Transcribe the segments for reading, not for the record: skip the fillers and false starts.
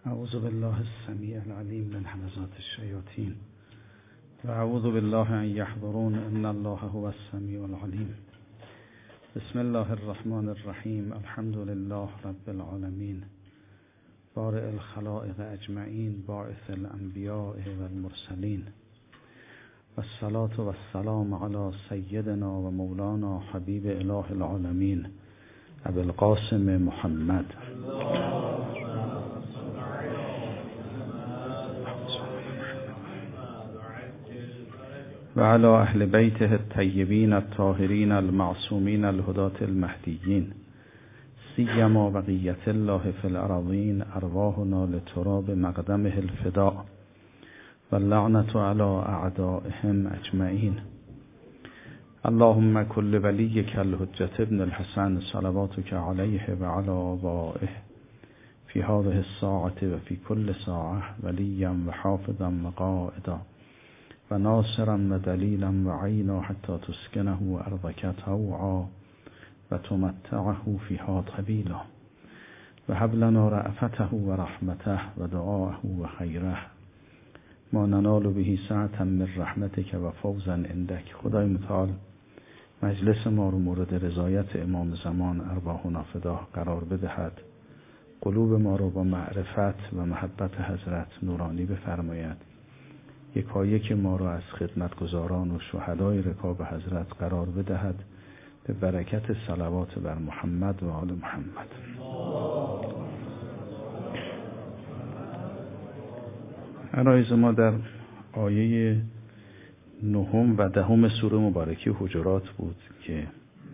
اعوذ بالله السمیع العلیم من همزات الشیاطین و اعوذ بالله ان یحضرون ان الله هو السمیع العلیم. بسم الله الرحمن الرحیم. الحمد لله رب العالمین بارئ الخلائق اجمعین باعث الانبیاء والمرسلین والصلاة والسلام علی سیدنا و مولانا حبیب اله العالمین ابی القاسم محمد و علی اهل بیته الطیبین الطاهرین المعصومین الهداة المهدیین سیما بقیة الله فی الارضین ارواحنا لتراب مقدمه الفداء واللعنة علی اعدائهم اجمعین. اللهم كل وليك الحجة ابن الحسن صلواتك عليه وعلى آبائه في هذه الساعة وفي كل ساعة وليا وحافظا وقائدا وناصرا ودليلا وعينا حتى تسكنه أرضك طوعا وتمتعه فيها طويلا وهب لنا رأفته ورحمته ودعاءه وخيره ما ننال به سعة من رحمتك و فوزا عندك. خدای متعال مجلس ما رو مورد رضایت امام زمان ارواحنا فداه قرار بدهد، قلوب ما رو با معرفت و محبت حضرت نورانی بفرماید، یکایک ما رو از خدمتگزاران و شهدای رکاب حضرت قرار بدهد به برکت صلوات بر محمد و آل محمد. عرایز ما در آیه 9 و 10 سوره مبارکه حجرات بود که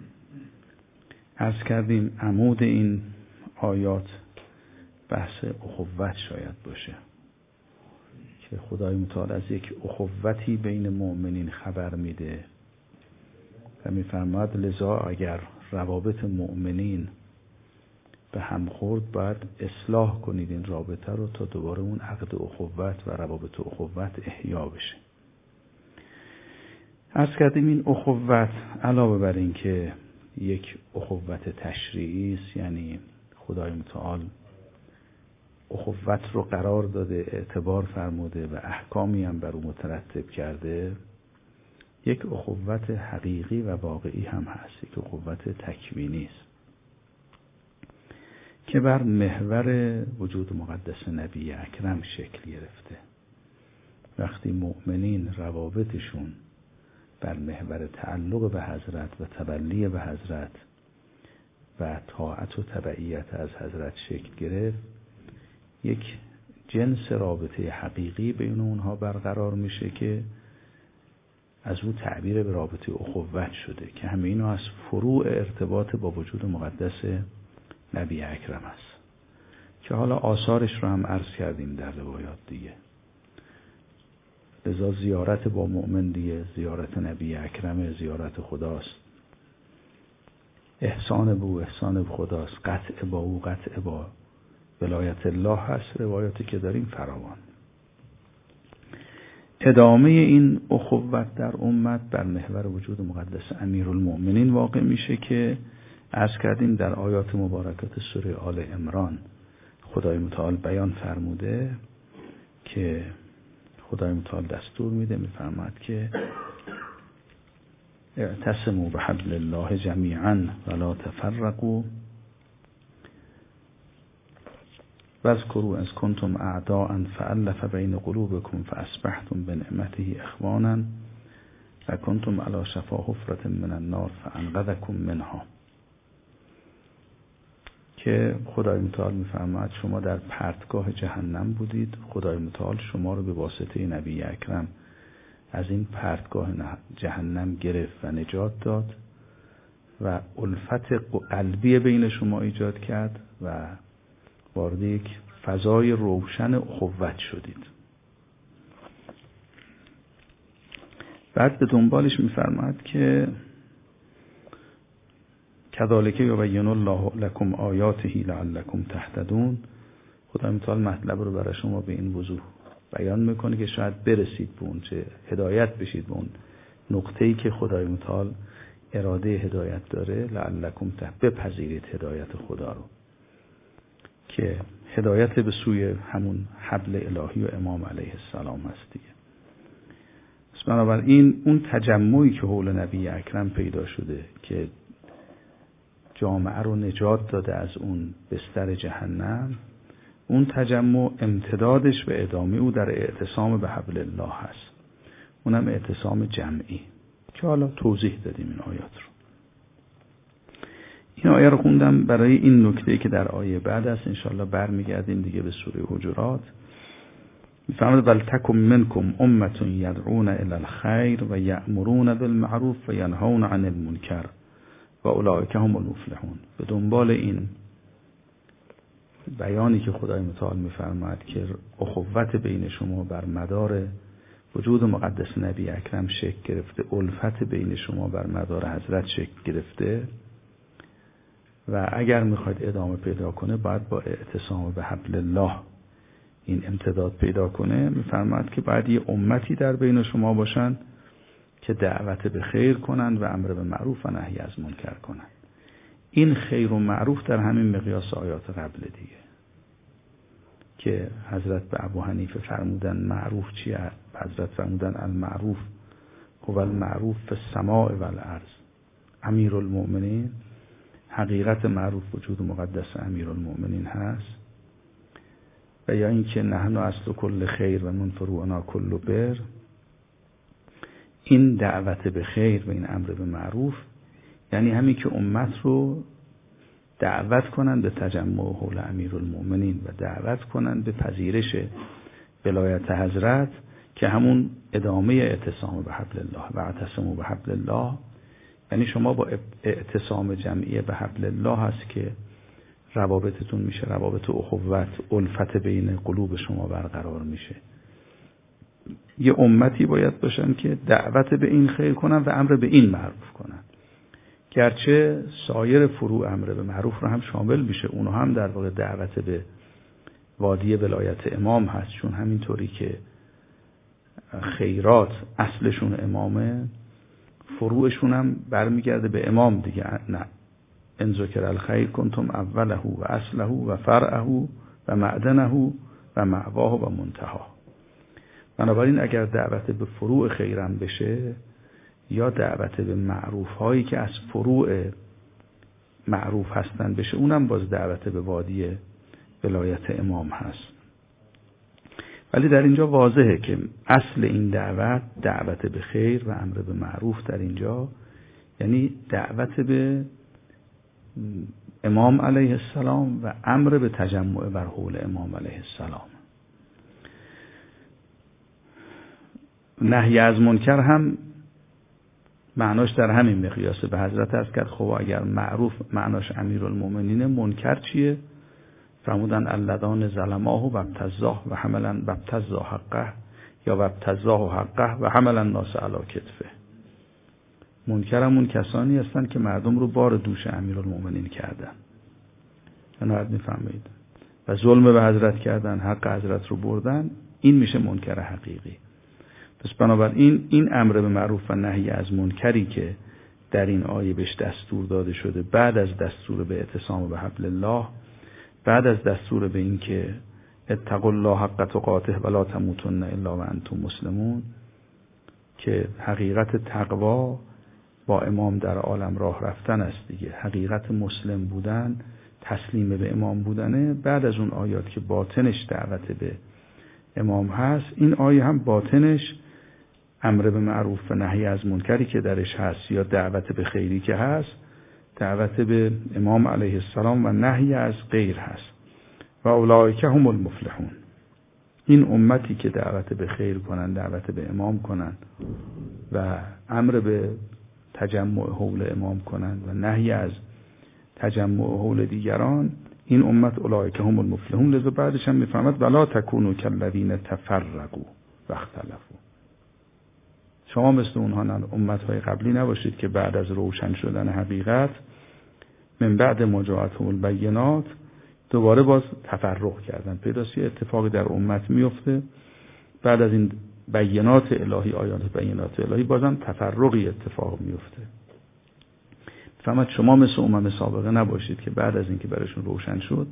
عرض کردیم عمود این آیات بحث اخوت شاید باشه که خدای متعال از یک اخوتی بین مؤمنین خبر میده و میفرماد لذا اگر روابط مؤمنین به هم خورد باید اصلاح کنید این رابطه رو تا دوباره اون عقد اخوت و روابط اخوت احیا بشه. عرض کردیم این اخوت علاوه بر این که یک اخوت تشریعی است، یعنی خدای متعال اخوت رو قرار داده، اعتبار فرموده و احکامی هم بر اون مترتب کرده، یک اخوت حقیقی و واقعی هم هست، یک اخوت تکوینی است که بر محور وجود مقدس نبی اکرم شکل گرفته. وقتی مؤمنین روابطشون بر محور تعلق به حضرت و تبلی به حضرت و طاعت و تبعیت از حضرت شکل گرفت، یک جنس رابطه حقیقی بین اونها برقرار میشه که از او تعبیر به رابطه اخوت شده که همه اینا از فروع ارتباط با وجود مقدس نبی اکرم است که حالا آثارش رو هم عرض کردیم در روایات دیگه. لذا زیارت با مؤمن دیگه زیارت نبی اکرم، زیارت خداست، احسان به او احسان به خداست، قطع با او قطع با ولایت الله هست. روایاتی که داریم فراوان. ادامه این اخوت در امت بر محور وجود مقدس امیرالمؤمنین واقع میشه که عرض کردیم در آیات مبارکات سوره آل عمران خدای متعال بیان فرموده که خدای متعال دستور میده، میفرماد که اعتصموا بحبل الله جمیعا ولا تفرقوا واذکروا اذ کنتم اعداء فالف بین قلوبکم فاصبحتم بنعمته اخوانا و کنتم علی شفا حفرة من النار فانقذکم منها. که خدای متعال میفرماید شما در پرتگاه جهنم بودید، خدای متعال شما رو به واسطه نبی اکرم از این پرتگاه جهنم گرفت و نجات داد و الفت قلبی بین شما ایجاد کرد و وارد یک فضای روشن اخوت شدید. بعد به دنبالش میفرماید که کذالک یبین الله لکم آیاته لعلکم تهتدون. خدای متعال مطلب رو برای شما به این وضوح بیان میکنه که شاید برسید به اون چه هدایت بشید به اون نقطه‌ای که خدای متعال اراده هدایت داره. لعلکم بپذیرید هدایت خدا رو که هدایت به سوی همون حبل الهی و امام علیه السلام هست دیگه. پس بنابراین اون تجمعی که حول نبی اکرم پیدا شده که جامعه رو نجات داده از اون بستر جهنم، اون تجمع امتدادش و ادامه او در اعتصام به حبل الله هست، اونم اعتصام جمعی که حالا توضیح دادیم این آیات رو. این آیه رو خوندم برای این نکته که در آیه بعد است، انشاءالله برمیگردیم دیگه به سوره حجرات. میفرماید ولتکن منکم امة یدعون الی الخیر و یأمرون بالمعروف و ینهون عن المنکر و اولئک هم المفلحون. به دنبال این بیانی که خدای متعال میفرماید که اخوت بین شما بر مدار وجود مقدس نبی اکرم شکل گرفته، الفت بین شما بر مدار حضرت شکل گرفته و اگر میخواید ادامه پیدا کنه باید با اعتصام به حبل الله این امتداد پیدا کنه. میفرماید که باید یه امتی در بین شما باشن که دعوت به خیر کنند و امر به معروف و نهی از منکر کنند. این خیر و معروف در همین مقیاس آیات قبل دیگه که حضرت به ابو حنیفه فرمودن معروف چیه؟ حضرت فرمودن المعروف هو المعروف فی السماء و الارض. امیرالمؤمنین، حقیقت معروف وجود مقدس امیرالمؤمنین هست. و یا اینکه نحن اصل کل خیر و من فروعنا کل بر، این دعوت به خیر و این امر به معروف یعنی همین که امت رو دعوت کنند به تجمع حول امیرالمؤمنین و دعوت کنند به پذیرش ولایت حضرت که همون ادامه اعتصام به حبل الله و اعتصموا به حبل الله. یعنی شما با اعتصام جمعی به حبل الله هست که روابطتون میشه روابط اخوت، الفت بین قلوب شما برقرار میشه. یه امتی باید باشن که دعوت به این خیر کنن و امر به این معروف کنن، گرچه سایر فروع امر به معروف رو هم شامل میشه، اونو هم در واقع دعوت به وادی ولایت امام هست، چون همینطوری که خیرات اصلشون امامه، فروعشون هم برمیگرده به امام دیگه. نه، ان ذکر الخیر کنتم اوله و اصله و فرعه و معدنه و مأواه و منتها. بنابراین اگر دعوت به فروع خیرم بشه یا دعوت به معروف هایی که از فروع معروف هستن بشه، اونم باز دعوت به وادی ولایت امام هست. ولی در اینجا واضحه که اصل این دعوت به خیر و امر به معروف در اینجا یعنی دعوت به امام علیه السلام و امر به تجمع بر حول امام علیه السلام. نهی از منکر هم معناش در همین مقیاسه. به حضرت عرض کرد خب اگر معروف معناش امیرالمؤمنین، منکر چیه؟ فرمودن اللذان ظلماه و ابتزاه و حملا بابتزاه حقه یا بابتزاه حقه و حملا الناس علی کتفه. منکرمون کسانی هستند که مردم رو بار دوش امیرالمؤمنین کردن. نهایت میفهمید و ظلم به حضرت کردن، حق حضرت رو بردن، این میشه منکر حقیقی. پس بنابراین این امر به معروف و نهی از منکری که در این آیه بهش دستور داده شده، بعد از دستور به اعتصام به حبل الله، بعد از دستور به این که اتقوا الله حق تقاته ولا تموتن الا وانتم مسلمون، که حقیقت تقوا با امام در عالم راه رفتن است دیگه، حقیقت مسلم بودن، تسلیم به امام بودنه. بعد از اون آیات که باطنش دعوت به امام هست، این آیه هم باطنش امر به معروف و نهی از منکری که درش هست یا دعوت به خیری که هست، دعوت به امام علیه السلام و نهی از غیر هست. و اولئک هم المفلحون. این امتی که دعوت به خیر کنن، دعوت به امام کنن و امر به تجمع حول امام کنن و نهی از تجمع حول دیگران، این امت اولئک هم المفلحون. لذا بعدش هم میفهمد ولا تکونوا کالذین تفرقوا و اختلفوا. شما مثل اونها امتهای قبلی نباشید که بعد از روشن شدن حقیقت من بعد مجاعتهم البینات دوباره باز تفرق کردن. پیداست یه اتفاقی در امت میفته، بعد از این بینات الهی، آیات بینات الهی، بازم تفرقی اتفاق میفته. فهمت شما مثل امم سابقه نباشید که بعد از اینکه براشون روشن شد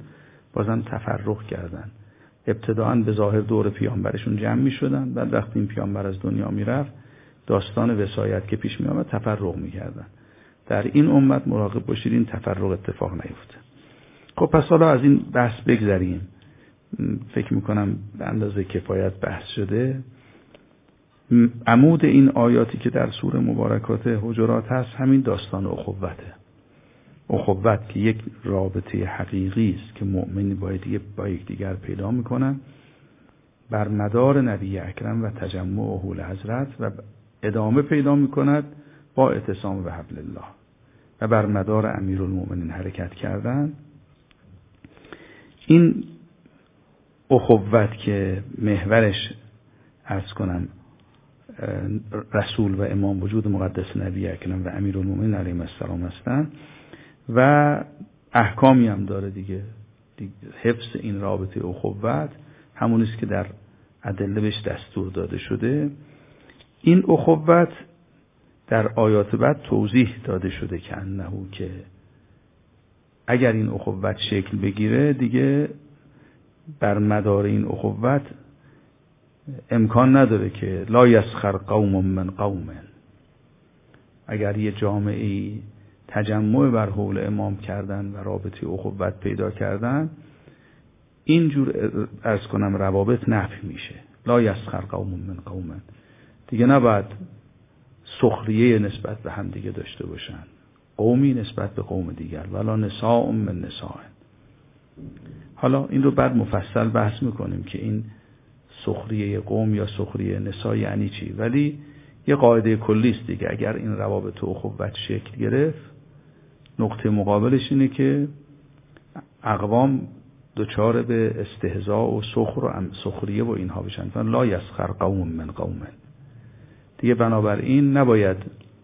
بازم تفرق کردن. ابتداءً به ظاهر دور پیامبرشون جمع می شدن، بعد وقتی این پیامبر از دنیا می رفت داستان وصایت که پیش می آمد تفرق می کردن. در این امت مراقب باشید این تفرق اتفاق نیفته. خب پس حالا از این بحث بگذریم. فکر می کنم به اندازه کفایت بحث شده. عمود این آیاتی که در سوره مبارکات حجرات هست همین داستان اخوته. اخوت که یک رابطه حقیقی است که مؤمنی با یکدیگر پیدا میکنن بر مدار نبی اکرم و تجمع و حول حضرت و ادامه پیدا میکند با اعتصام به حبل الله و بر مدار امیرالمؤمنین حرکت کردن. این اخوت که محورش عرض کنم رسول و امام وجود مقدس نبی اکرم و امیرالمؤمنین علیهم السلام هستند و احکامی هم داره دیگه. حفظ این رابطه اخوت همون است که در ادله بهش دستور داده شده. این اخوت در آیات بعد توضیح داده شده که انه که اگر این اخوت شکل بگیره دیگه بر مدار این اخوت امکان نداره که لا یسخر قوم من قوم. اگر یه جامعه تجمع بر حول امام کردن و رابطه اخوت پیدا کردن اینجور عرض کنم روابط نفی میشه. لا یسخر قوم من قوم، دیگه نباید سخریه نسبت به هم دیگه داشته باشن، قومی نسبت به قوم دیگر، ولا نساء من نساء. حالا این رو بعد مفصل بحث میکنیم که این سخریه قوم یا سخریه نساء یعنی چی، ولی یه قاعده کلی است دیگه. اگر این روابط اخوت شکل گرفت نقطه مقابلش اینه که اقوام دچار به استهزاء و سخریه و اینها بشن. لا یسخر قوم من قوم، دیگه بنابراین نباید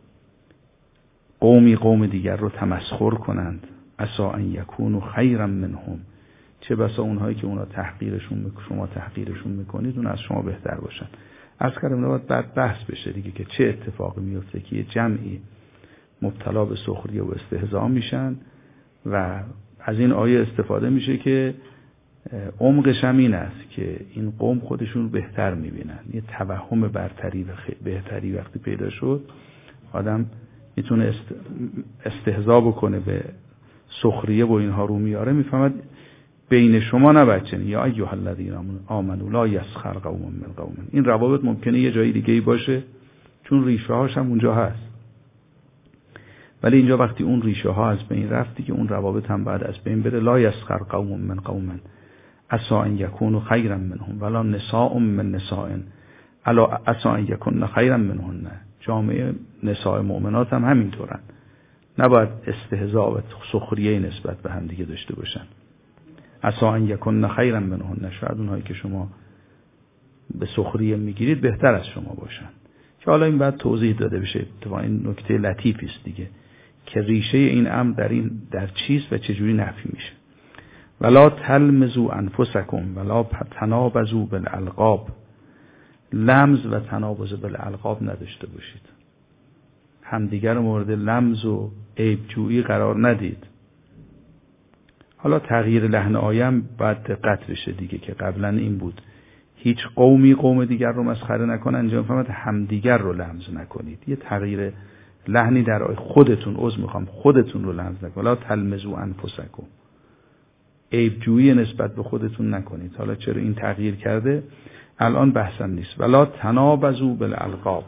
قوم دیگر رو تمسخر کنند. عسى ان یکونوا خیرا منهم، چه بسا اونهایی که شما تحقیرشون میکنید اون از شما بهتر باشن. عرض کردم باید بعد بحث بشه دیگه که چه اتفاقی میفته که جمعی مبتلا به سخریه و استهزاء میشن و از این آیه استفاده میشه که عمقش هم این است که این قوم خودشون بهتر میبینن. یه توهم برتری و بهتری وقتی پیدا شد آدم میتونه استهزاء بکنه، به سخریه و اینها رو میاره، میفهمد بین شما نبچن یا ایها الذین آمنوا لا یسخر قوم من قوم. این روابط ممکنه یه جای دیگه ای باشه چون ریشه هاش هم اونجا هست، ولی اینجا وقتی اون ریشه ها از بین رفتی که اون روابط هم بعد از بین بره. لا یسخر قوم من قوم عسى ان یکونوا خیرا منهم ولا نساء من نساء الا عسى ان یکن خیرا منهن. جامعه نساء مؤمنات هم همینطورن، نباید استهزاء و سخریه نسبت به هم دیگه داشته باشن. عسى ان یکن خیرا منهن، شاید اونهایی که شما به سخریه میگیرید بهتر از شما باشن. که حالا این بعد توضیح داده بشه. اتفاقا این نکته لطیفی است دیگه که ریشه این امر در چیست و چجوری نفی میشه. ولا تلمزوا انفسکم ولا تنابزوا بالالقاب، لمز و تنابز بالالقاب نداشته باشید، همدیگر رو مورد لمز و عیبجویی قرار ندید. حالا تغییر لحن آیم باید دقت بشه دیگه که قبلا این بود هیچ قومی قوم دیگر رو مسخره نکنن، اینجا فهمت همدیگر رو لمز نکنید. یه تغییر لحنی در خودتون رو لمز نکنید. ولا تلمزوا انفسکم، عیبجویی نسبت به خودتون نکنید. حالا چرا این تغییر کرده الان بحثم نیست. ولا تنابزوا بالالقاب،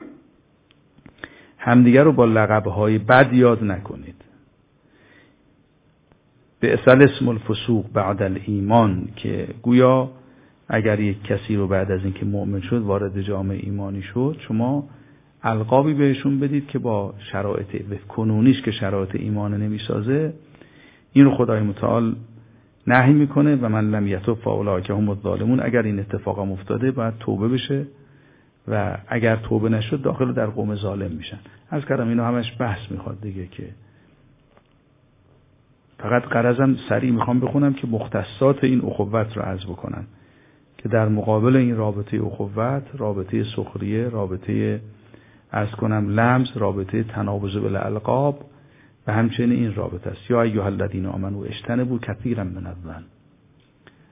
همدیگر رو با لقب‌های بد یاد نکنید. بئس الاسم الفسوق بعد الایمان، که گویا اگر یک کسی رو بعد از اینکه مؤمن شد وارد جامعه ایمانی شد شما القابی بهشون بدید که با شرایط کنونیش که شرایط ایمان نمیسازه، این رو خدای متعال نهی میکنه و من لم یتوب فاولئک هم الظالمون. اگر این اتفاق هم افتاده باید توبه بشه و اگر توبه نشد داخل در قوم ظالم میشن. عرض کردم اینو همش بحث میخواد دیگه، که فقط غرضم سریع میخوام بخونم که مختصات این اخوت رو عرض بکنم که در مقابل این رابطه اخوت، رابطه سخریه، رابطه عرض کنم لمز، رابطه تنابز بالالقاب و همچنین این رابطه است. یا ایها الذین آمنوا اجتنبوا کثیرا من الظن.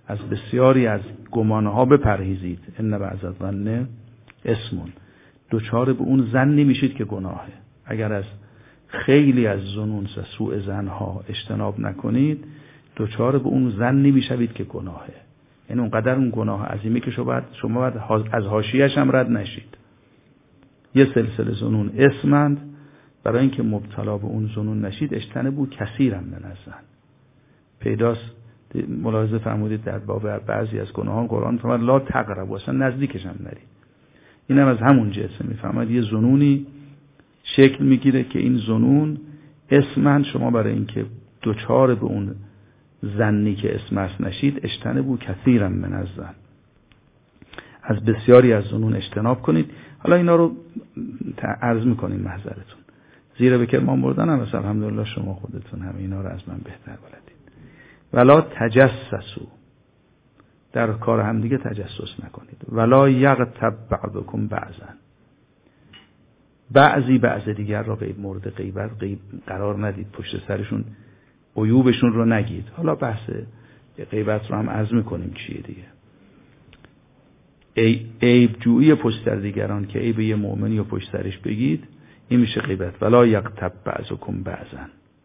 از بسیاری از گمانها بپرهیزید. ان بعض الظن اسم. دوچار به اون ظن نمیشید که گناهه. اگر از خیلی از ظنون و سوء ظنها اجتناب نکنید، دوچار به اون ظن نمیشوید که گناهه. یعنی اونقدر اون گناه عظیمه که شما باید از حاشیه‌اش هم رد نشید. یه سلسله ظنون اسمند، برای اینکه مبتلا به اون ظنون نشید اجتنبوا کثیرا من الظن. پیداست ملاحظه فرمودید در باب بعضی از گناهان قرآن فرمود لا تقربوا، اصلا نزدیکش هم نرید. این هم از همون جنسه. میفهمد یه ظنونی شکل میگیره که این ظنون اسمند، شما برای اینکه دوچار به اون ظنی که اسم است نشید اجتنبوا کثیرا من الظن، از بسیاری از ظنون اجتناب کنید. حالا اینا رو عرض میکنیم محضرتون، زیرا به کرمان بردن هم مثلا الحمدلله شما خودتون هم اینا رو از من بهتر بلدید. ولا تجسسوا، در کار هم دیگه تجسس نکنید. ولا یغتب بعضکم بعضا، بعض دیگر را مورد غیبت قرار ندید، پشت سرشون عیوبشون رو نگید. حالا بحث غیبت رو هم عرض میکنیم چیه دیگه. عیب جویی پشت سر دیگران که عیب یه مؤمنی رو پشت سرش بگید، این میشه غیبت. ولا یغتب بعضکم بعضا.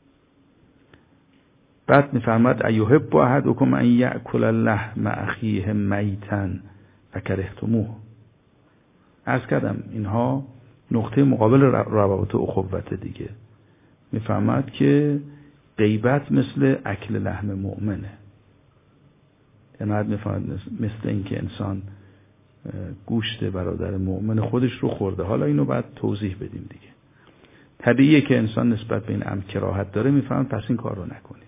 بعد میفرماد ایحب احدکم ان یأکل لحم اخیه میتا فکرهتموه. عرض کردم اینها نقطه مقابل روابط اخوت دیگه. میفرماد که غیبت مثل اکل لحم مؤمنه. یعنی میفرماد مثل اینکه انسان گوشت برادر مؤمن خودش رو خورده. حالا اینو باید توضیح بدیم دیگه. طبیعیه که انسان نسبت به این امر کراهت داره، میفهمد پس این کار رو نکنید.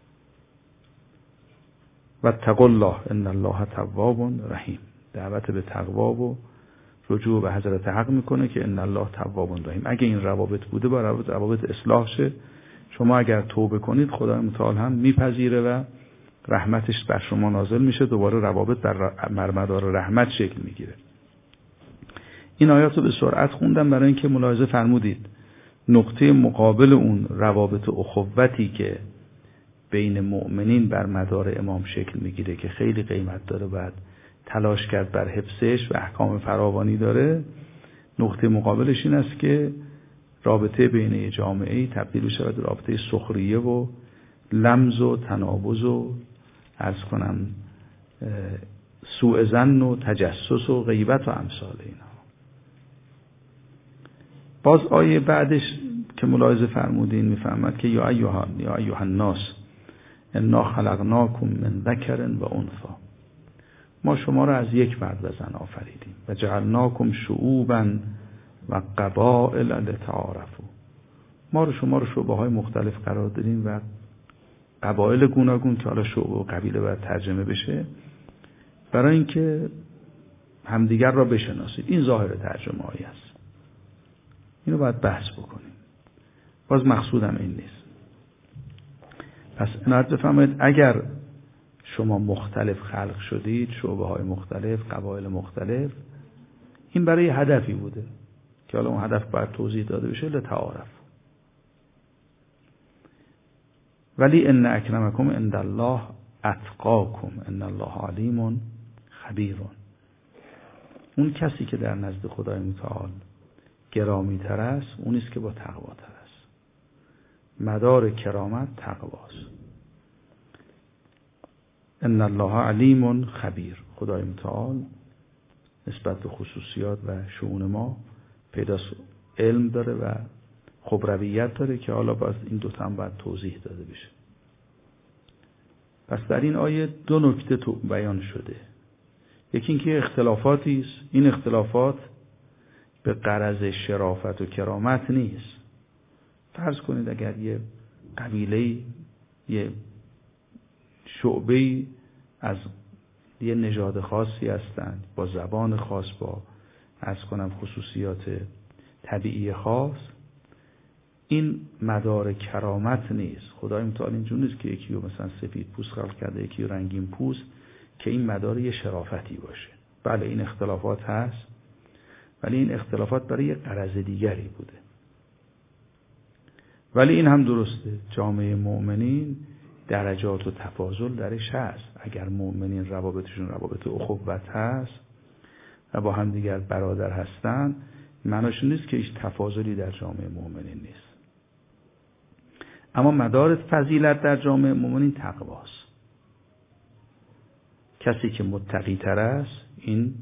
و اتقوا الله ان الله تواب رحیم. دعوت به تقوا و رجوع به حضرت حق میکنه که ان الله تواب رحیم. اگه این روابط بوده با روابط اصلاح شه. شما اگر توبه کنید خدای متعال هم میپذیره و رحمتش بر شما نازل میشه، دوباره روابط در مدار رحمت شکل میگیره. این آیات رو به سرعت خوندم برای اینکه ملاحظه فرمودید نقطه مقابل اون روابط اخوتی که بین مؤمنین بر مدار امام شکل میگیره که خیلی قیمت داره، بعد تلاش کرد بر حفظش و احکام فراوانی داره. نقطه مقابلش این است که رابطه بین جامعه‌ای تبدیل شود رابطه سخریه و لمز و تنابز و عرض کنم سوء ظن و تجسس و غیبت و امثال اینا. باز آیه بعدش که ملاحظه فرمودین میفهمد که یا ایها الناس انا خلقناکم من ذکر و انثی، ما شما را از یک مرد و زن آفریدیم و جعلناکم شعوبا و قبائل لتعارفوا، ما رو شما رو شعبه‌های مختلف قرار دادیم و قبایل گوناگون که حالا شعبه و قبیله باید ترجمه بشه، برای اینکه همدیگر را بشناسید. این ظاهر ترجمه هایی است، اینو باید بحث بکنیم. باز مقصودم این نیست. پس عنایت بفرمایید اگر شما مختلف خلق شدید، شعبه های مختلف، قبایل مختلف، این برای هدفی بوده که حالا اون هدف باید توضیح داده بشه. لتعارف. ولی ان اکرمکم عند الله اتقاکم ان الله علیم خبیر. اون کسی که در نزد خدای متعال گرامی تر است اون است که با تقوا تر است. مدار کرامت تقواست. ان الله علیم خبیر. خدای متعال نسبت به خصوصیات و شؤون ما پیداست علم داره و خبرویت داره که حالا باز این دوتا هم باید توضیح داده بشه. پس در این آیه دو نکته بیان شده. یکی اینکه اختلافاتی است، این اختلافات به غرض شرافت و کرامت نیست. فرض کنید اگر یه قبیله، یه شعبه از یه نژاد خاصی هستند با زبان خاص، با عرض کنم خصوصیات طبیعی خاص، این مدار کرامت نیست. خدای متعال اینجور نیست که یکی رو مثلا سفید پوست خلق کرده یکی رو رنگین پوست که این مدار یه شرافتی باشه. بله این اختلافات هست، ولی این اختلافات برای یه غرض دیگری بوده. ولی این هم درسته، جامعه مؤمنین درجات و تفاضل درش هست. اگر مؤمنین روابطشون روابط اخوت هست و با هم دیگر برادر هستن، معناش نیست که هیچ تفاضلی در جامعه مؤمنین نیست. اما مدار فضیلت در جامعه مؤمنین تقواست. کسی که متقی تر است، این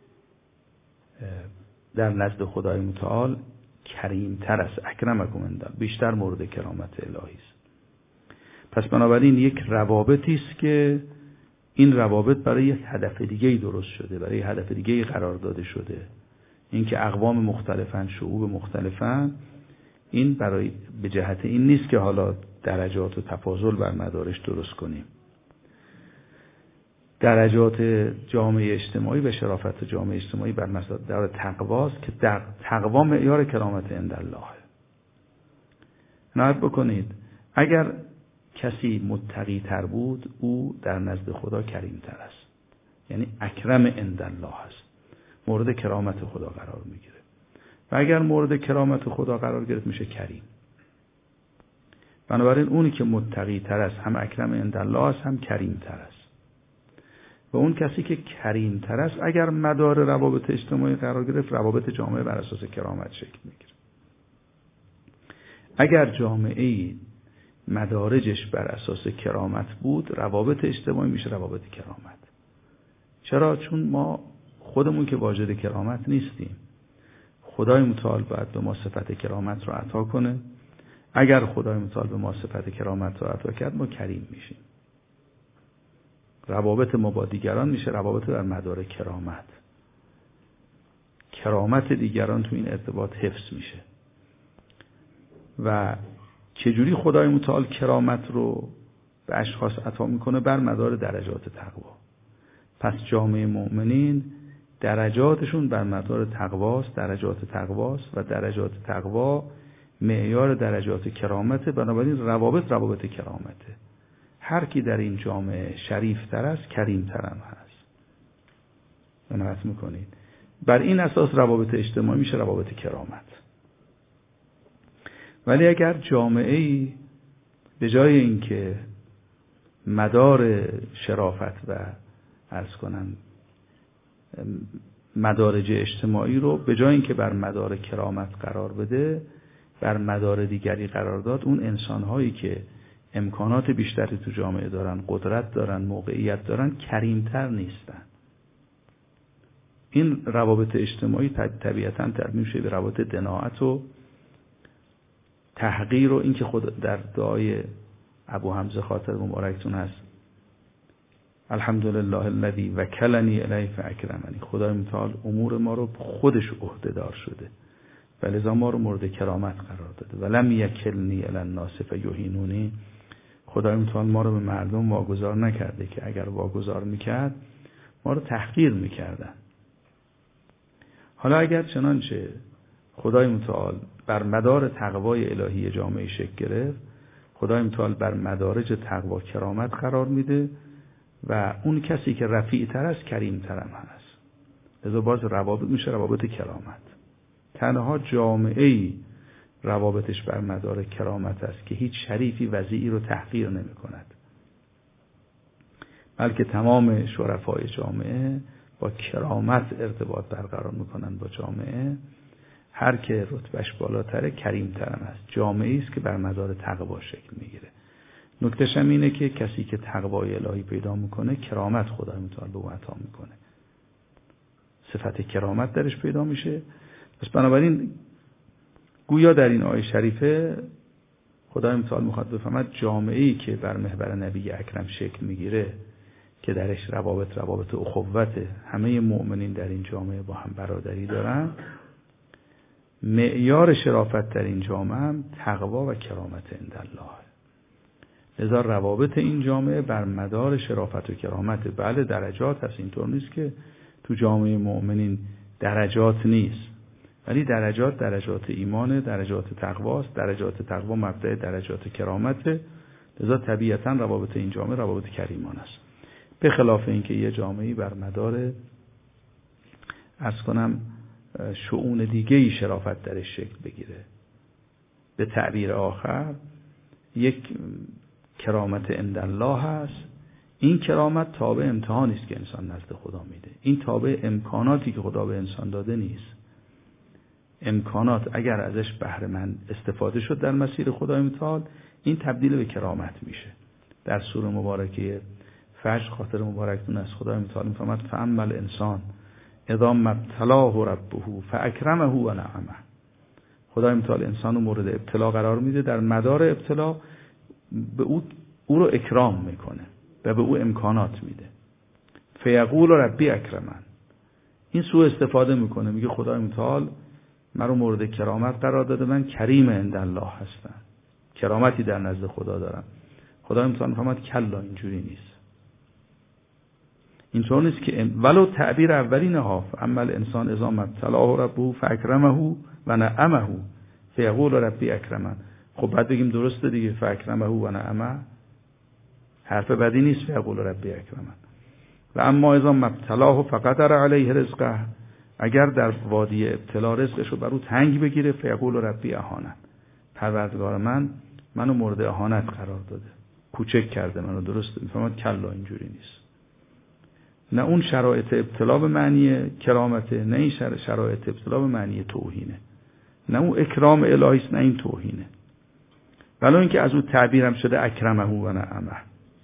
در نزد خدای متعال کریم تر است. اکرمکم عند الله، بیشتر مورد کرامت الهی است. پس بنابراین یک روابطی است که این روابط برای یک هدف دیگه‌ای درست شده، برای هدف دیگه‌ای قرار داده شده. اینکه اقوام مختلفن، شعوب مختلفن، این برای به جهت این نیست که حالا درجات و تفاضل بر مدارش درست کنیم. درجات جامعه اجتماعی و شرافت جامعه اجتماعی بر مدار تقواست که در تقوا معیار کرامت عند الله. نهایت بکنید اگر کسی متقی تر بود، او در نزد خدا کریم تر است، یعنی اکرم عند الله است، مورد کرامت خدا قرار میگیره. و اگر مورد کرامت خدا قرار گرفت میشه کریم. بنابراین اونی که متقی تر است هم اکرم عند الله است، هم کریم تر است. و اون کسی که کریم تر است اگر مدار روابط اجتماعی قرار گرفت، روابط جامعه بر اساس کرامت شکل میگیره. اگر جامعه مدارجش بر اساس کرامت بود، روابط اجتماعی میشه روابط کرامت. چرا؟ چون ما خودمون که واجد کرامت نیستیم. خدای متعال باید به ما صفت کرامت رو عطا کنه. اگر خدای متعال به ما صفت کرامت رو عطا کرد، ما کریم میشیم. روابط ما با دیگران میشه روابط بر مدار کرامت. کرامت دیگران تو این ارتباط حفظ میشه. و چجوری خدای متعال کرامت رو به اشخاص عطا میکنه؟ بر مدار درجات تقوا. پس جامعه مؤمنین درجاتشون بر مدار تقواست، درجات تقواست و درجات تقوا معیار درجات کرامته. بنابراین روابط کرامته. هر کی در این جامعه شریف تر است، کریم تر هم هست. عنایت میکنید. بر این اساس روابط اجتماعی میشه روابط کرامت. ولی اگر جامعه‌ای به جای اینکه مدار شرافت و عرض کنم مدارج اجتماعی رو به جای اینکه بر مدار کرامت قرار بده، بر مدار دیگری قرار داد، اون انسان‌هایی که امکانات بیشتری تو جامعه دارن، قدرت دارن، موقعیت دارن، کریمتر نیستن. این روابط اجتماعی طبیعتاً تبدیل میشه به روابط دناعت و تحقیر و این که خود در دعای ابو حمزه خاطر مبارکتون هست، الحمدلله الذی وکلنی الیه فاکرمنی، خدای متعال امور ما رو خودش عهده‌دار شده و لذا ما رو مورد کرامت قرار داده. ولم یکلنی الی الناس فیهینونی، خدای متعال ما رو به مردم واگذار نکرده که اگر واگذار میکرد ما رو تحقیر میکردن. حالا اگر چنانچه خدای متعال بر مدار تقوای الهی جامعه شکل گرفت، خدای متعال بر مدارج تقوا کرامت قرار میده و اون کسی که رفیع تر است کریم تر هم هست. لذا باز روابط میشه روابط کرامت. تنها جامعه‌ای روابطش بر مدار کرامت است که هیچ شریفی وضعی رو تحقیر نمی کند، بلکه تمام شرفای جامعه با کرامت ارتباط برقرار میکنن با جامعه. هر که رتبهش بالاتره کریم ترم است. جامعه‌ای است که بر مدار تقوا شکل میگیره. نکتهش هم اینه که کسی که تقوای الهی پیدا میکنه، کرامت خدای متعال به او عطا میکنه، صفت کرامت درش پیدا میشه. پس بنابراین گویا در این آیه شریفه خدای متعال میخواد بفهمد جامعه‌ای که بر محور نبی اکرم شکل میگیره، که درش روابط اخوت، همه مؤمنین در این جامعه با هم برادری دارن، معیار شرافت در این جامعه هم تقوا و کرامت عند الله. لذا روابط این جامعه بر مدار شرافت و کرامت. بله درجات هست، اینطور نیست که تو جامعه مؤمنین درجات نیست، ولی درجات ایمان، درجات تقواست، درجات تقوا مبدأ درجات کرامت. لذا طبیعتاً روابط این جامعه روابط کریمان است، به خلاف اینکه یه جامعه‌ای بر مدار عرض کنم شؤون دیگه‌ای شرافت درش شکل بگیره. به تعبیر آخر یک کرامت عند الله هست، این کرامت تابع امتحانی است که انسان نزد خدا میده. این تابع امکاناتی که خدا به انسان داده نیست. امکانات اگر ازش بهره مند استفاده شد در مسیر خدای متعال، این تبدیل به کرامت میشه. در سوره مبارکه فجر خاطر مبارکتون از خدای متعال میفرماد فاما الانسان اذا ما ابتلاه ربه فاکرمه و نعمه. خدای متعال انسان رو مورد ابتلا قرار میده، در مدار ابتلا به او رو اکرام میکنه و به او امکانات میده. فیقول ربی اکرمن، این سوء استفاده میکنه، میگه خدای متعال من رو مورد کرامت قرار داده، من کریم عند الله هستم، کرامتی در نزد خدا دارم. خدای متعال میفرماد کلا، اینجوری نیست. اینطور نیست که ولو تعبیر اولی نهاف اما الانسان اذا ما ابتلاه ربه فاکرمه و نعمه فیقول ربی اکرمن. خب بعد بگیم درسته دیگه، فاکرمه و نعمه حرف بدی نیست، فیقول ربی اکرمن. و اما اذا ما ابتلاه فقدر علیه رزقه، اگر در وادی ابتلا رزقش رو بر او تنگ بگیره، فیقول ربی اهانن، پروردگار منو مورد اهانت قرار داده، کوچک کرده منو. درست میفهمد کلا، اینجوری نیست. نه اون شرایط ابتلا به معنی کرامته، نه این شرایط ابتلا به معنی توهینه. نه اون اکرام الهی است، نه این توهینه. ولو اینکه از اون تعبیرم شده اکرمه و نعمه.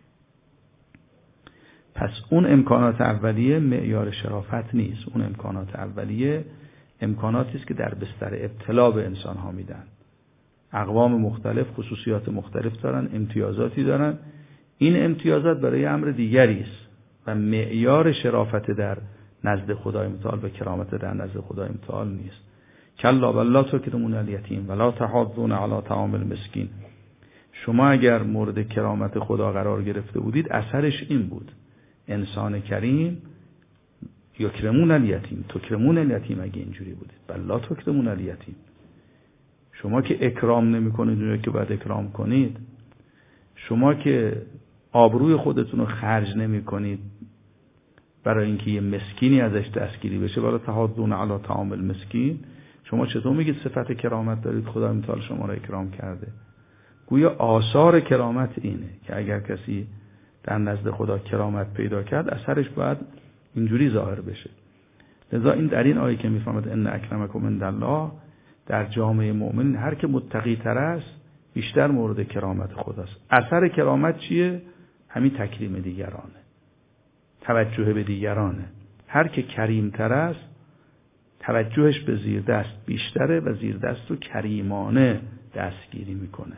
پس اون امکانات اولیه معیار شرافت نیست. اون امکانات اولیه امکاناتی است که در بستر ابتلا به انسان ها میدن. اقوام مختلف خصوصیات مختلف دارن، امتیازاتی دارن. این امتیازات برای امر دیگری است و معیار شرافت در نزد خدای متعال و کرامت در نزد خدای متعال نیست. کلا بل لا تکرمون الیتیم ولا تحاضون علی طعام المسکین. شما اگر مورد کرامت خدا قرار گرفته بودید، اثرش این بود: انسان کریم یکرمون الیتیم، تکرمون الیتیم. اگه اینجوری بودید بل لا تکرمون الیتیم، شما که اکرام نمی کنید اونجا که باید اکرام کنید، شما که آبروی خودتون رو خرج نمی کنید برای اینکه یه مسکینی ازش دستگیری بشه، ولا تحاضون علی طعام المسکین، شما چطور میگید صفت کرامت دارید؟ خدا متعال شما را اکرام کرده. گویا آثار کرامت اینه که اگر کسی در نزد خدا کرامت پیدا کرد، اثرش باید اینجوری ظاهر بشه. لذا این در این آیه که میفهمد ان اکرمکم عند الله، در جامعه مؤمنین هر که متقی تر است بیشتر مورد کرامت خداست. اثر کرامت چیه؟ همین تکریم دیگرانه، توجه به دیگرانه. هر که کریم تر است توجهش به زیر دست بیشتره و زیر دست رو کریمانه دستگیری میکنه.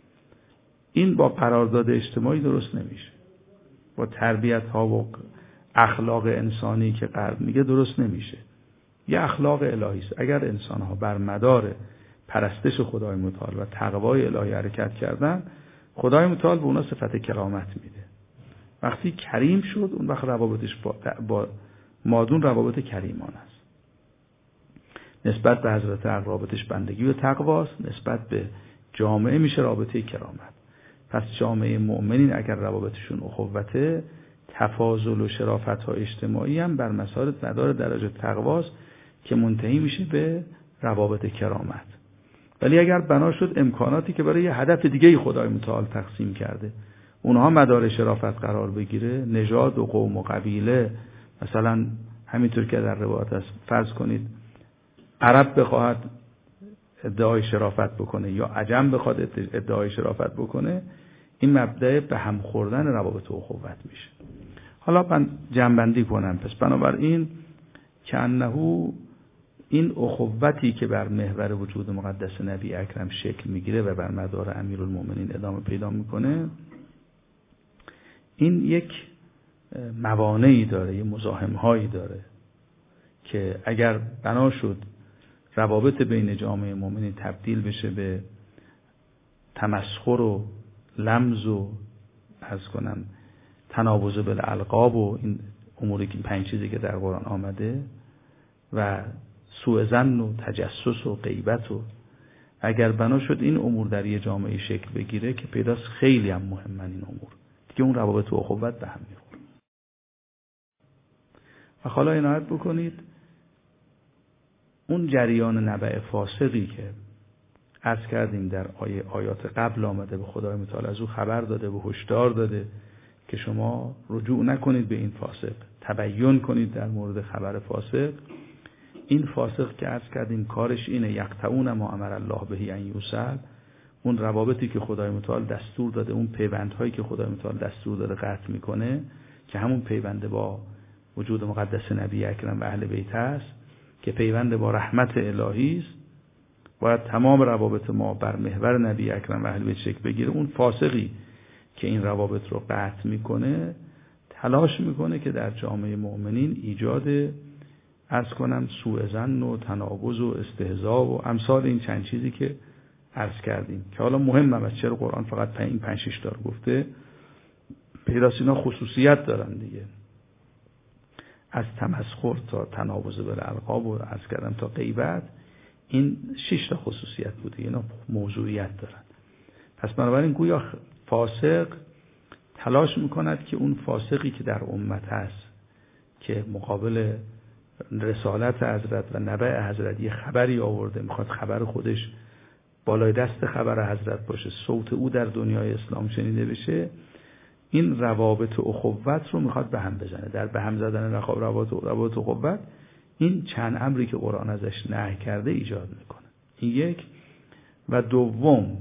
این با قرارداد اجتماعی درست نمیشه، با تربیت ها و اخلاق انسانی که غرب میگه درست نمیشه. یه اخلاق الهی است. اگر انسان ها بر مدار پرستش خدای متعال و تقوای الهی حرکت کردن، خدای متعال به اونا صفت کرامت میده. وقتی کریم شد، اون وقت روابطش با مادون روابط کریمان است. نسبت به حضرت حق رابطش بندگی و تقواست، نسبت به جامعه میشه رابطه کرامت. پس جامعه مؤمنین اگر روابطشون اخوته، تفاضل و شرافت ها اجتماعی هم بر مدار درجه تقواست که منتهی میشه به روابط کرامت. ولی اگر بنا شد امکاناتی که برای یه هدف دیگه خدای متعال تقسیم کرده، اونها مدار شرافت قرار بگیره، نژاد و قوم و قبیله، مثلا همینطور که در روایت است، فرض کنید عرب بخواهد ادعای شرافت بکنه یا عجم بخواد ادعای شرافت بکنه، این مبدأ به هم خوردن روابط و اخوت میشه. حالا من جمع‌بندی کنم. پس بنابراین که انه این اخوتی که بر محور وجود مقدس نبی اکرم شکل میگیره و بر مدار امیرالمومنین ادامه پیدا میکنه، این یک موانعی داره، یک مزاحم‌هایی داره که اگر بنا شد روابط بین جامعه مؤمنین تبدیل بشه به تمسخر و لمز و تنابز بالالقاب و این اموری که 5 چیزی که در قرآن آمده و سوء ظن و تجسس و غیبت، و اگر بنا شد این امور در یه جامعه شکل بگیره که پیداست خیلی هم مهمن این امور دیگه، اون روابط و اخوت به هم میخوره. و حالا عنایت بکنید اون جریان نبع فاسقی که عرض کردیم در آیات قبل آمده به خدای متعال از او خبر داده و هشدار داده که شما رجوع نکنید به این فاسق، تبیین کنید در مورد خبر فاسق. این فاسق که عرض کردیم کارش اینه یقطعون ما امر الله به ان یوصل، اون روابطی که خدای متعال دستور داده، اون پیوندهایی که خدای متعال دستور داده قطع میکنه، که همون پیوند با وجود مقدس نبی اکرم و اهل بیت است که پیوند با رحمت الهی است. باید تمام روابط ما بر محور نبی اکرم و اهل بیت شکل بگیره. اون فاسقی که این روابط رو قطع میکنه تلاش میکنه که در جامعه مؤمنین ایجاد عرض کنم سوء ظن و تنابض و استهزاء و امثال این چند چیزی که عرض کردیم که حالا مهمه و چرا قرآن فقط این 5-6 تا گفته. پیداست اینا خصوصیت دارن دیگه، از تمسخر تا تنابض بالالقاب و عرض کردم تا غیبت، این 6 تا خصوصیت بوده، اینا موضوعیت دارن. پس بنابراین گویا فاسق تلاش میکند که اون فاسقی که در امت هست که مقابل رسالت حضرت و نبع حضرت یه خبری آورده، میخواد خبر خودش بالای دست خبر حضرت باشه، صوت او در دنیای اسلام شنیده بشه، این روابط اخوت رو میخواد به هم بزنه. در به هم زدن روابط اخوت این چند امری که قرآن ازش نهی کرده ایجاد میکنه. این یک. و دوم،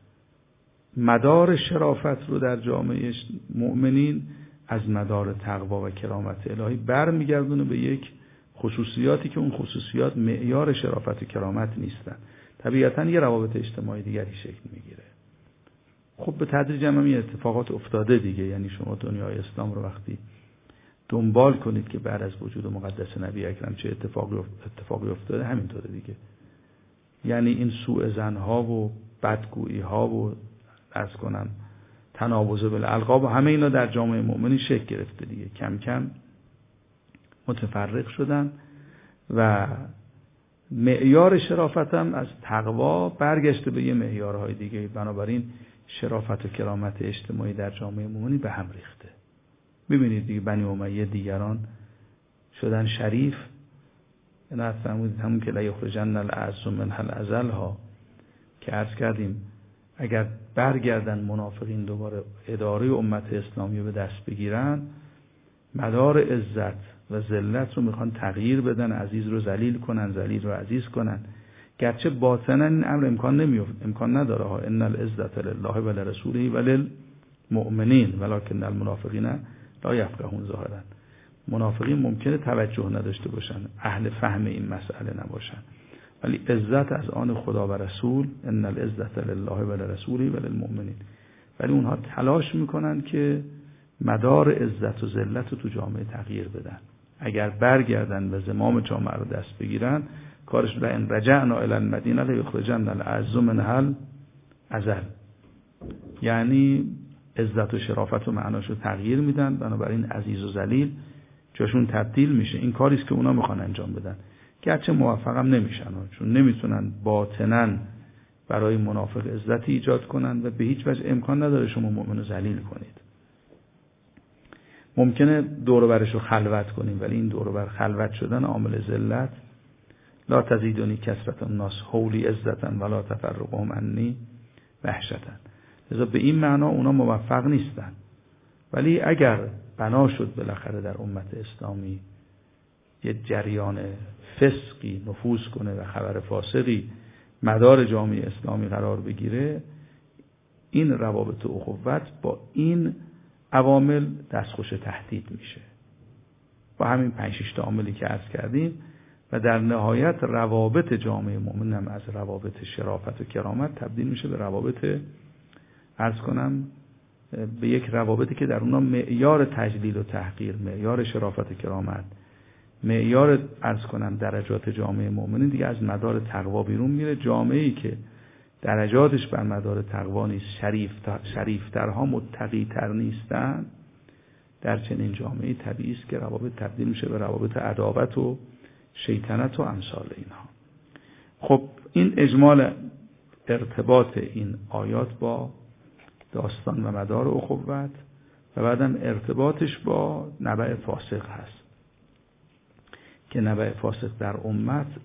مدار شرافت رو در جامعه مؤمنین از مدار تقوا و کرامت الهی برمیگردونه به یک خصوصیاتی که اون خصوصیات معیار شرافت و کرامت نیستن. طبیعتاً یه روابط اجتماعی دیگری شکل میگیره. خب به تدریج هم این اتفاقات افتاده دیگه. یعنی شما دنیای اسلام رو وقتی دنبال کنید که بعد از وجود مقدس نبی اکرم چه اتفاقی افتاده، همینطوره دیگه. یعنی این سوء ظن‌ها و بدگویی‌ها و عرض کنم تنابض بالالقاب و همه اینا در جامعه مؤمنی شکل گرفته دیگه. کم کم متفرق شدن و معیار شرافت هم از تقوا برگشته به یه معیارهای دیگه. بنابراین شرافت و کرامت اجتماعی در جامعه مؤمنی به هم ریخته. ببینید دیگه بنی امیه دیگران شدن شریف، نه فرمودید همون که لا یخرجن الاعز منها الاذل ها که عرض کردیم اگر برگردن منافقین دوباره اداره امت اسلامی رو به دست بگیرن، مدار عزت و ذلت رو میخوان تغییر بدن، عزیز رو ذلیل کنن، ذلیل رو عزیز کنن. گرچه باطنا این امر امکان نداره ها. ان العزت لله و لرسوله و للمؤمنین ولکن المنافقین لا یفقهون. ظاهرا منافقین ممکنه توجه نداشته باشن، اهل فهم این مسئله نباشن، ولی عزت از آن خدا و رسول، ان العزت لله و لرسوله و للمؤمنین. ولی اونها تلاش میکنن که مدار عزت و ذلت رو تو جامعه تغییر بدن. اگر برگردن و زمام جامعه رو دست بگیرن، کارش به ان رجعنا الی المدینه لیخرجن الاعز منها الاذل. یعنی عزت و شرافت و معناش رو تغییر میدن، بنابراین عزیز و ذلیل جاشون تبدیل میشه. این کاری است که اونا میخوان انجام بدن، گرچه موفق هم نمیشن، چون نمیتونن باطناً برای منافق عزتی ایجاد کنن و به هیچ وجه امکان نداره شما مؤمن رو ذلیل کنید. ممکنه دور و برش رو خلوت کنیم، ولی این دور و بر خلوت شدن عامل ذلت. لا تزیدونی کثرت الناس حولی عزتا ولا تفرقهم عنی وحشتا. لذا به این معنا اونا موفق نیستن. ولی اگر بنا شد بالاخره در امت اسلامی یه جریان فسقی نفوذ کنه و خبر فاسقی مدار جامعه اسلامی قرار بگیره، این روابط اخوت با این عوامل دستخوش تهدید میشه، با همین 5-6 تا عاملی که عرض کردیم. و در نهایت روابط جامعه مؤمن هم از روابط شرافت و کرامت تبدیل میشه به روابط عرض کنم به یک روابطی که در اونها معیار تجلیل و تحقیر، معیار شرافت و کرامت، معیار عرض کنم درجات جامعه مؤمنین دیگه از مدار تقوا بیرون میره. جامعه‌ای که درجاتش بر مدار تقوا نیست، شریفترها متقی‌تر نیستن، در چنین جامعه‌ای طبیعی است که روابط تبدیل میشه به روابط عداوت و شیطنت و امثال اینها. خب این اجمال ارتباط این آیات با داستان و مدار اخوت و بعدم ارتباطش با نبع فاسق هست که نبع فاسق در امت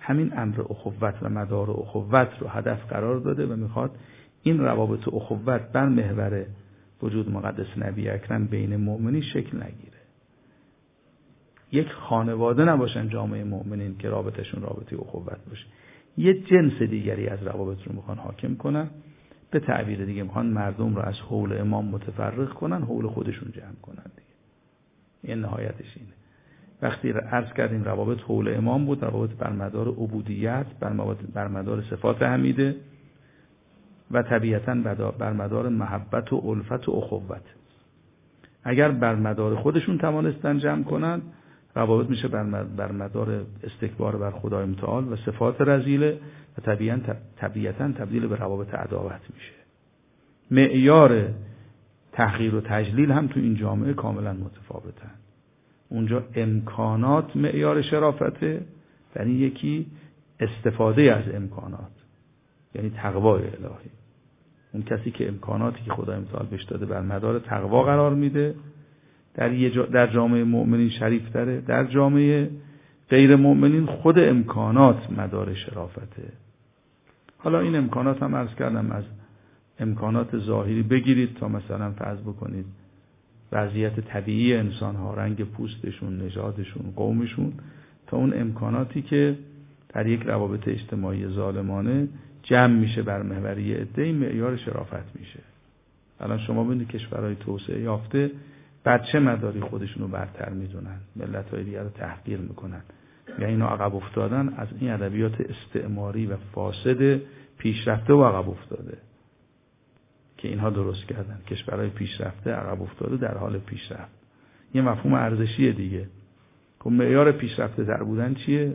همین امر اخوت و مدار اخوت رو هدف قرار داده و میخواد این روابط اخوت بر محور وجود مقدس نبی اکرم بین مؤمنین شکل نگیره. یک خانواده نباشن جامعه مؤمنین که رابطشون رابطه اخوت باشه، یه جنس دیگری از روابط رو میخوان حاکم کنن. به تعبیر دیگه میخوان مردم رو از حول امام متفرق کنن، حول خودشون جمع کنن دیگه. این نهایتش اینه. وقتی عرض کردیم روابط حول امام بود، روابط بر مدار عبودیت، بر مدار صفات حمیده و طبیعتاً بر مدار محبت و الفت و اخوت. اگر بر مدار خودشون توانستن جمع کنن، روابط میشه بر مدار استکبار بر خدای متعال و صفات رذیله و طبیعتاً تبدیل به روابط عداوت میشه. معیار تحقیر و تجلیل هم تو این جامعه کاملا متفاوتن. اونجا امکانات معیار شرافته، در این یکی استفاده از امکانات، یعنی تقوای الهی. اون کسی که امکاناتی که خدای متعال بهش داده بر مدار تقوا قرار میده، در جامعه مؤمنین شریف تره، در جامعه غیر مؤمنین خود امکانات مدار شرافته. حالا این امکانات هم عرض کردم از امکانات ظاهری بگیرید تا مثلا فرض بکنید وضعیت طبیعی انسان ها، رنگ پوستشون، نژادشون، قومشون، تا اون امکاناتی که در یک روابط اجتماعی ظالمانه جمع میشه بر محور یه عده، معیار شرافت میشه. الان شما ببینید کشورهای توسعه یافته بر چه مداری خودشونو برتر میدونن، ملت‌های دیگر رو تحقیر میکنن. یعنی اینا عقب افتادن از این ادبیات استعماری و فاسد پیشرفته و عقب افتاده که اینها درست کردن. کشورهای پیشرفته عقب افتاده در حال پیشرفت. یه مفهوم ارزشیه دیگه. خب معیار پیشرفته تر بودن چیه؟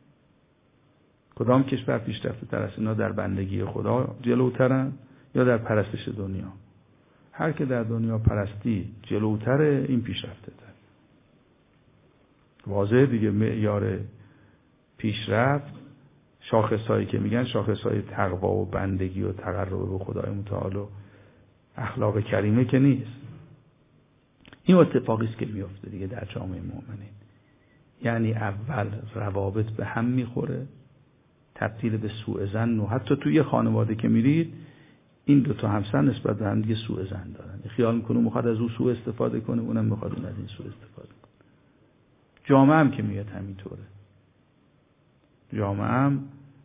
کدام کشور پیشرفته تر است؟ اینا در بندگی خدا جلوترن یا در پرستش دنیا؟ هر که در دنیا پرستی جلوتره، این پیشرفته تر. واضحه دیگه. معیار پیشرفت شاخصهایی که میگن شاخصهای تقوا و بندگی و تقرب به خدای متعال و اخلاق کریمه که نیست. این اتفاقی است که میفته دیگه در جامعه مؤمنین. یعنی اول روابط به هم میخوره، تبدیل به سوء ظن، و حتی توی خانواده که میرید این دو تا همسر نسبت به هم دیگه سوء ظن دارن. خیال میکنه میخواد از اون سوء استفاده کنه، اونم میخواد از این سوء استفاده کنه. جامعه هم که میاد همینطوره. جامعه هم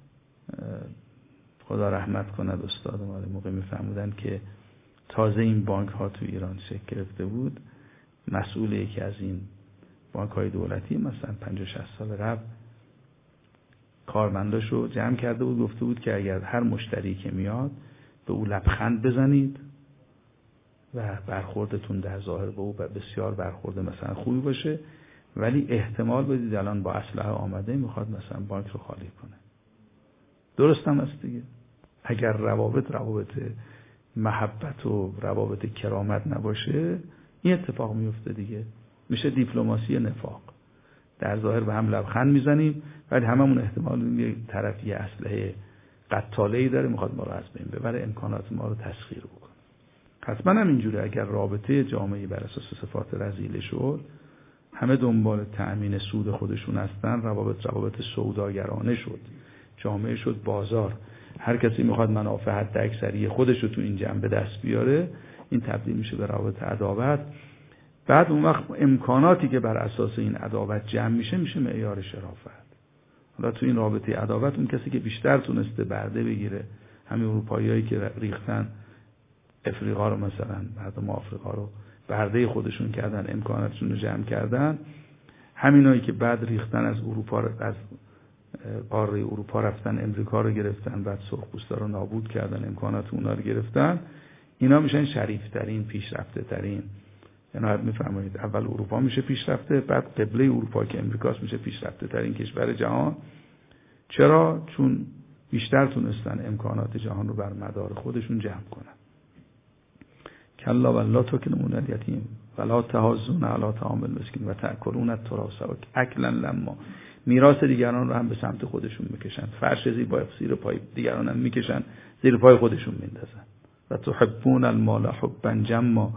خدا رحمت کند استاد ما موقع میفهمودن که تازه این بانک ها تو ایران شکل گرفته بود، مسئول یکی از این بانک های دولتی مثلا 50-60 سال قبل کارمنداشو جمع کرده بود، گفته بود که اگر هر مشتری که میاد به او لبخند بزنید و برخوردتون در ظاهر به او بسیار برخورد مثلا خوبی باشه، ولی احتمال بدید الان با اسلحه آمده میخواد مثلا بانک رو خالی کنه. درست هم است دیگه. اگر روابط محبت و روابط کرامت نباشه، این اتفاق میفته دیگه. میشه دیپلماسی نفاق. در ظاهر به هم لبخند میزنیم ولی هممون احتمال میدیم یک طرف یه اسلحه قتاله‌ای داره میخواد ما رو از بین ببره، امکانات ما رو تسخیر بکنه. حتما هم اینجوره. اگر رابطه جامعی بر اساس صفات رذیله شد، همه دنبال تأمین سود خودشون هستن، روابط سوداگرانه شد، جامعه شد بازار، هر کسی میخواد منافع حد اکثری خودش رو تو این جنبه دست بیاره، این تبدیل میشه به روابط عداوت. بعد اون وقت امکاناتی که بر اساس این عداوت جمع میشه معیار شرافت. حالا تو این رابطه عداوت اون کسی که بیشتر تونسته برده بگیره، همین اروپاییایی که ریختن افریقا رو، مثلا مردم آفریقا رو برده خودشون کردن، امکاناتشون رو جمع کردن، همینایی که بعد ریختن از اروپا، از قاره اروپا رفتن امریکا رو گرفتن، بعد سرخپوستا رو نابود کردن، امکانات اونا رو گرفتن، اینا میشن شریفترین، پیشرفته ترین. یعنی میفرمایید اول اروپا میشه پیشرفته، بعد قبله اروپا که امریکاست میشه پیشرفته ترین کشور جهان. چرا؟ چون بیشتر تونستن امکانات جهان رو بر مدار خودشون جمع کنن. کلا والله تکنون الیتیم ولا تحاضون علی طعام المسکین و تأکلون التراث اکلا لما. میراث دیگران رو هم به سمت خودشون میکشن، فرش زیر پای دیگران هم میکشن، زیر پای خودشون میندازن. و تحبون المال حبا جما،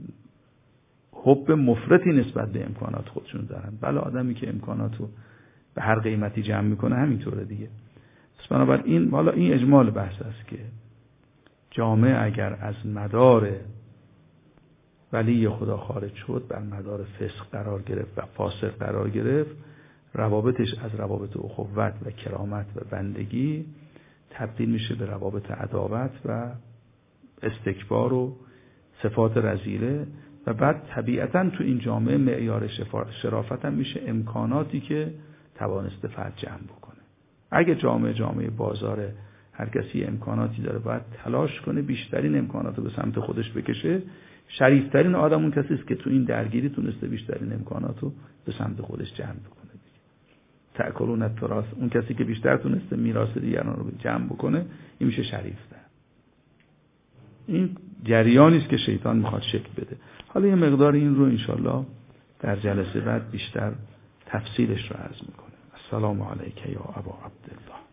حب مفرطی نسبت به امکانات خودشون دارن. بله، آدمی که امکاناتو به هر قیمتی جمع میکنه همینطوره دیگه. پس بنابراین حالا این اجمال بحث است که جامعه اگر از مدار ولی خدا خارج شد، بر مدار فسق قرار گرفت و فاسق قرار گرفت، روابطش از روابط اخوت و کرامت و بندگی تبدیل میشه به روابط عداوت و استکبار و صفات رذیله و بعد طبیعتاً تو این جامعه معیار شرافت هم میشه امکاناتی که توانسته فرد جمع بکنه. اگه جامعه بازاره، هر کسی امکاناتی داره باید تلاش کنه بیشترین امکاناتو به سمت خودش بکشه. شریفترین آدم اون کسی است که تو این درگیری تونسته بیشترین امکاناتو به سمت خودش جمع بکنه. تأکلون التراث، اون کسی که بیشتر تونسته میراث دیگران رو جمع بکنه، این میشه شریفتر. این جریانی است که شیطان میخواد شکل بده. حالا یه مقدار این رو انشالله در جلسه بعد بیشتر تفصیلش رو عرض میکنه. السلام علیک یا ابا عبدالله.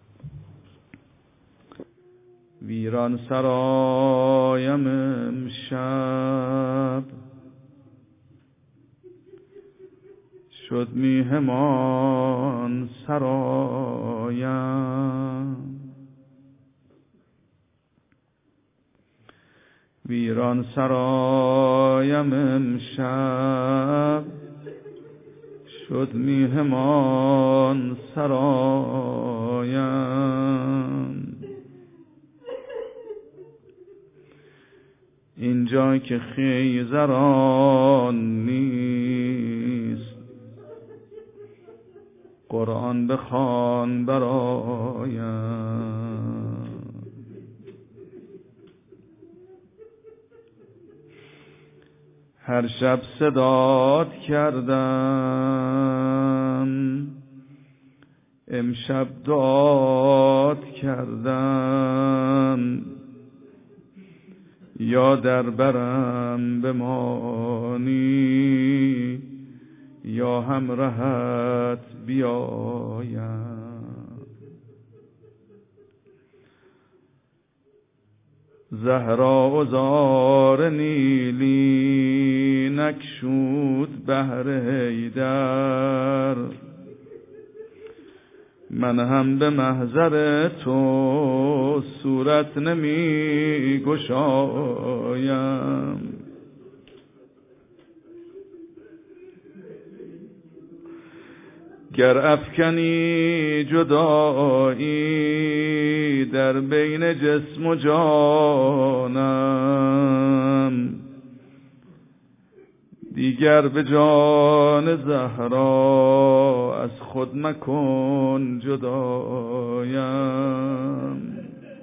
ویران سرایم امشب شد میهمان سرایم، ویران سرایم امشب شد میهمان سرایم، اینجا که خیزران نیست قرآن بخوان برایم، هر شب صدات کردم امشب دعات کردم، یا در برم بمانی یا همراهت بیایم، زهرا و زار نیلی نکشود بهر حیدر، من هم به محضر تو صورت نمی گشایم، گر افکنی جدایی در بین جسم و جانم، دیگر به جان زهرا از خود مکن جدایم،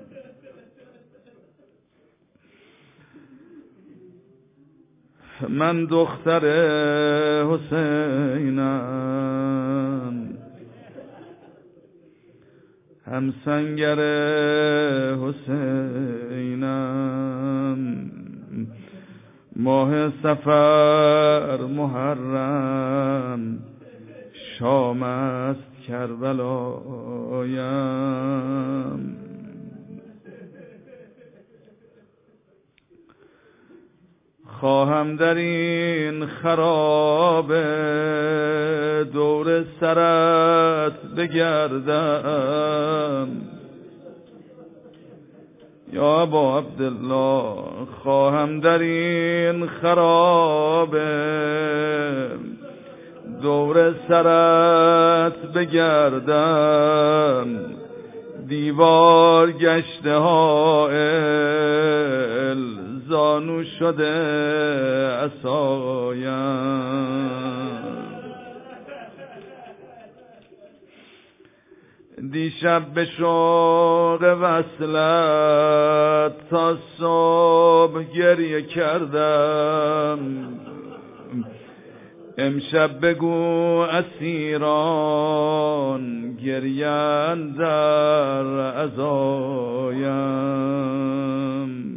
من دختر حسینم هم سنگر حسینم، ماه صفر محرم شام است کربلایم، خواهم در این خراب دور سرت بگردم، یا ابا عبدالله خواهم در این خراب دور سرت بگردم، دیوار گشته حائل زانو شده عصایم، دیشب به شوق وصلت تا صبح گریه کردم، امشب بگو اسیران گریان در عزایم،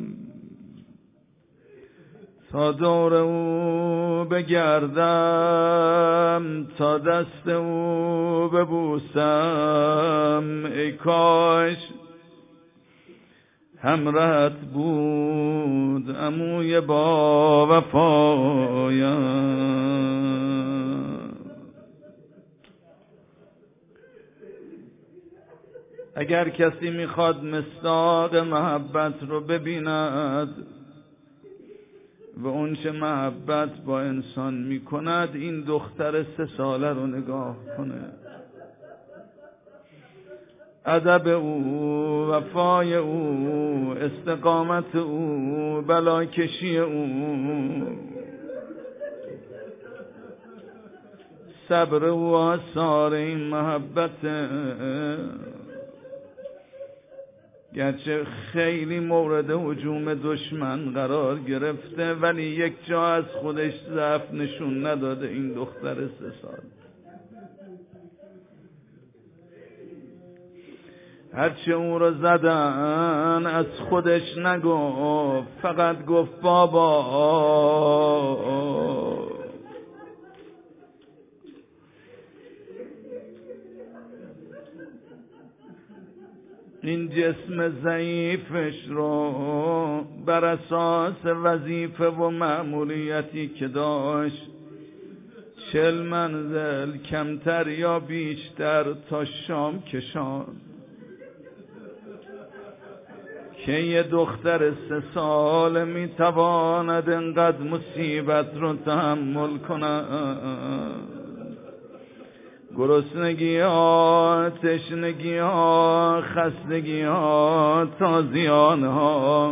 تا دور او بگردم تا دست او ببوسم، ای کاش همراهت بود عموی با وفایم، اگر کسی میخواد مصداق محبت رو ببیند و اون چه محبت با انسان میکند این دختر 3 ساله رو نگاه کنه. ادب او، وفای او، استقامت او، بلاکشی او، صبر او، آثار این محبت. گرچه خیلی مورد هجوم دشمن قرار گرفته ولی یک جا از خودش ضعف نشون نداده این دختر 3 سال. هرچه او رو زدن از خودش نگفت، فقط گفت بابا. این جسم ضعیفش رو بر اساس وظیفه و مأموریتی که داشت 40 منزل کمتر یا بیشتر تا شام کشاند که یه دختر 3 ساله میتواند انقدر مصیبت رو تحمل کند. گرسنگی ها، تشنگی ها، خستگی ها، تازیان ها،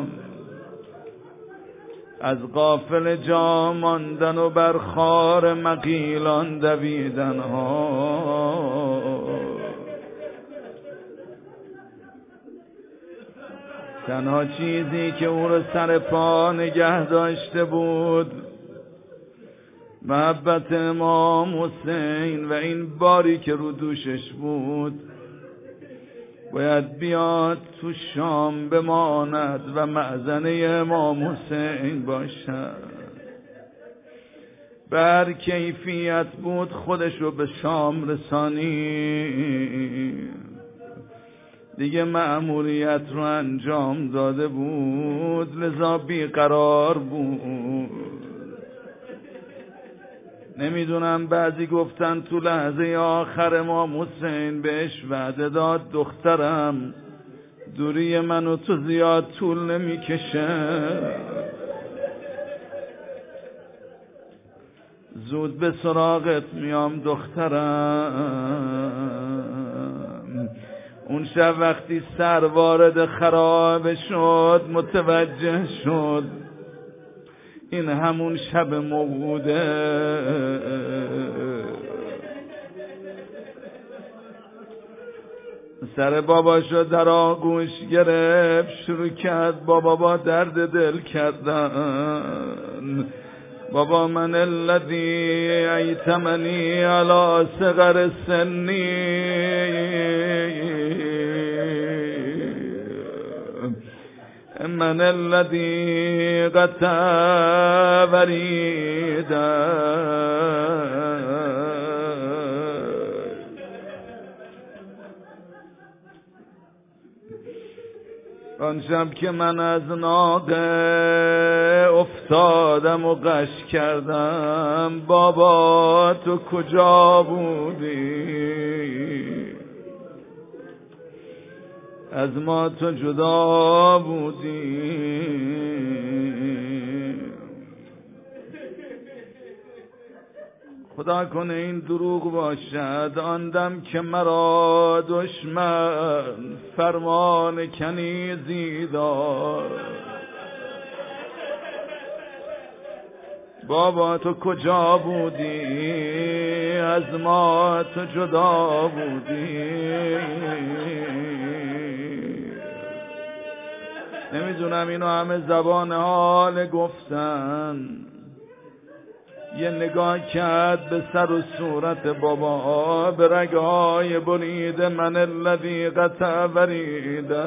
از غافل جا ماندن و بر خار مغیلان دویدن ها. تنها چیزی که او رو سر پا نگه داشته بود محبت امام حسین و این باری که رو دوشش بود باید بیاد تو شام بماند و مأذنه امام حسین باشد. بر کیفیت بود خودش رو به شام رسانی، دیگه مأموریت رو انجام داده بود لذا بیقرار بود. نمیدونم بعضی گفتن تو لحظه آخر امام حسین بهش وعده داد دخترم دوری منو تو زیاد طول نمیکشه، زود به سراغت میام دخترم. اون شب وقتی سر وارد خرابه شد متوجه شد این همون شب موعوده. سر باباشو در آغوش گرفت شروع کرد بابا درد دل کردن. بابا من الذی ایتمنی علی صغر سنی، من الذی قطع وریدا. آن شب که من از ناقه افتادم و غش کردم بابا تو کجا بودی؟ از ما تو جدا بودی. خدا کنه این دروغ باشد آن دم که مرا دشمن فرمان کنیزی داد. بابا تو کجا بودی؟ از ما تو جدا بودی. نمیدونم اینو همه زبان حال گفتن. یه نگاه کرد به سر و صورت بابا، به رگهای برید من الذی قطع وریدا.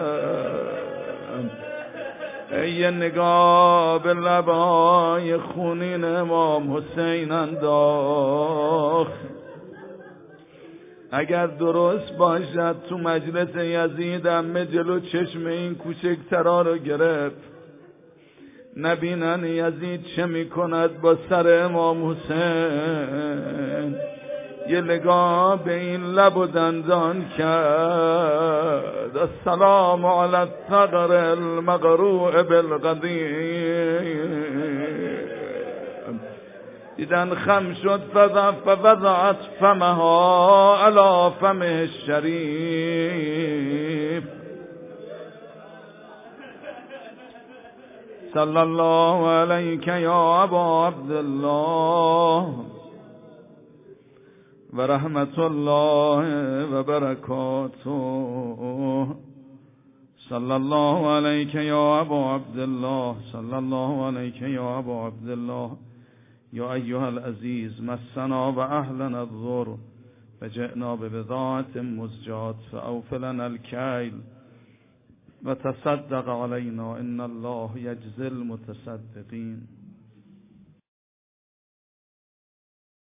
یه نگاه به لبهای خونین امام حسین انداخت. اگر درست باشد تو مجلس یزید همه جلو چشم این کوچکترا رو گرفت نبینن یزید چه میکند با سر امام حسین. یه نگاه به این لب و دندان کرد. السلام علی الثغر المقروع بالقدیم. دیدن خم شد فوضعت فمها علی فمه الشریف. صلی الله علیک یا ابا عبدالله و رحمت الله و برکاته. صلی الله علیک یا ابا عبدالله. صلی الله علیک یا ابا عبدالله. یا ایها العزیز مسنا و اهلنا الضر فجئنا ببضاعة مزجاة فاوف لنا الكيل و تصدق علینا ان الله یجزی المتصدقین.